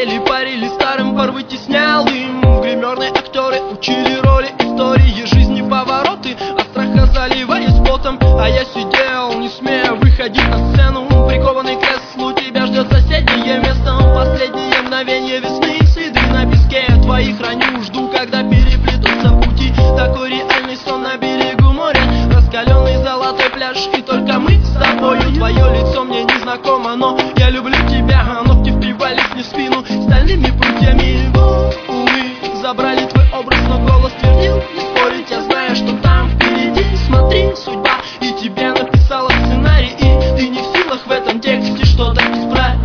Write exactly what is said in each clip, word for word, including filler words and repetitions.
пели, парили старым, пар вытеснял им. Гримерные актеры учили роли, истории жизни, повороты, от страха заливаясь потом. А я сидел, не смея выходить на сцену, прикованный к креслу, тебя ждет соседнее место. Последнее мгновение весны, следы на песке твои храню, жду, когда переплетутся пути. Такой реальный сон на берегу моря, раскаленный золотой пляж, и только мы с тобою. Твое лицо мне не знакомо, но я люблю тебя. Ногти впивались мне в спину стальными прутьями. Увы, забрали твой образ, но голос твердил не спорить. Я знаю, что там впереди, смотри, судьба и тебе написала сценарий, и ты не в силах в этом тексте что-то исправить.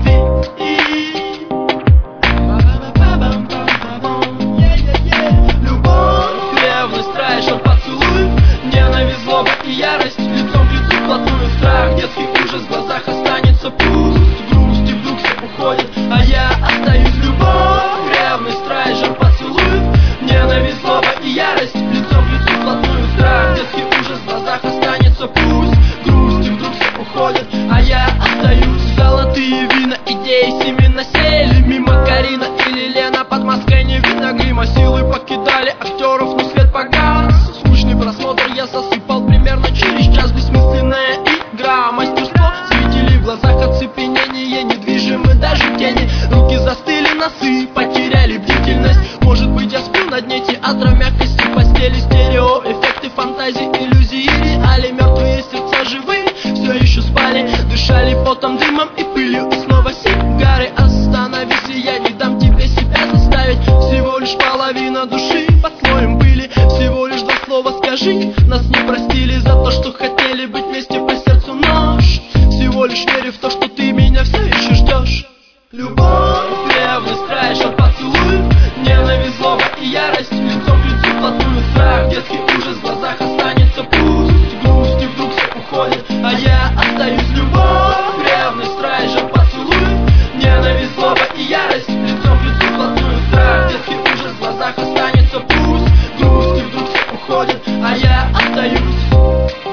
Любовь, ревность, трэшер, поцелуй, ненависть, злоба и ярость, лицом к лицу вплотную страх, детский ужас в глазах останется пуст. Грусть и вдруг все уходит, а я остаюсь. Любовь, ревность, трэшер, поцелуй, ненависть, злоба и ярость, лицом к лицу вплотную страх, детский ужас в глазах останется пусть. Грусть и вдруг все уходит, а я остаюсь. Золотые вина, идеи семена сели мимо. Карина или Лена, под маской не видно грима. Силы покидали актеров, но свет погас. Скучный просмотр я засыпал примерно через час. Бессмысленная игра, мастерство, светили в глазах оцепенение, недвижимы даже тени. Руки застыли, носы потеряли бдительность. Может быть, я сплю на дне театра, мягкости постели, стерео, эффекты, фантазии, иллюзии, реали. Мертвые сердца живые все еще спали, дышали потом, дымом и пылью, и снова сигары. Остановись, и я не дам тебе себя заставить. Всего лишь половина души под слоем пыли, всего лишь два слова скажи. Нас не простили за то, что хотели быть вместе по сердцу нож. Всего лишь верю в то, что ты меня все еще ждешь. Любовь, ревность, трэшер, поцелуй, ненависть, злоба и ярость, лицом к лицу вплотную страх, детский ужас в глазах останется пусть. Грусть и вдруг все уходит, а я остаюсь. Любовь, ревность, трэшер, поцелуй, ненависть, злоба и ярость, лицом к лицу вплотную страх, детский ужас в глазах останется пусть. Грусть и вдруг все уходит, а я остаюсь.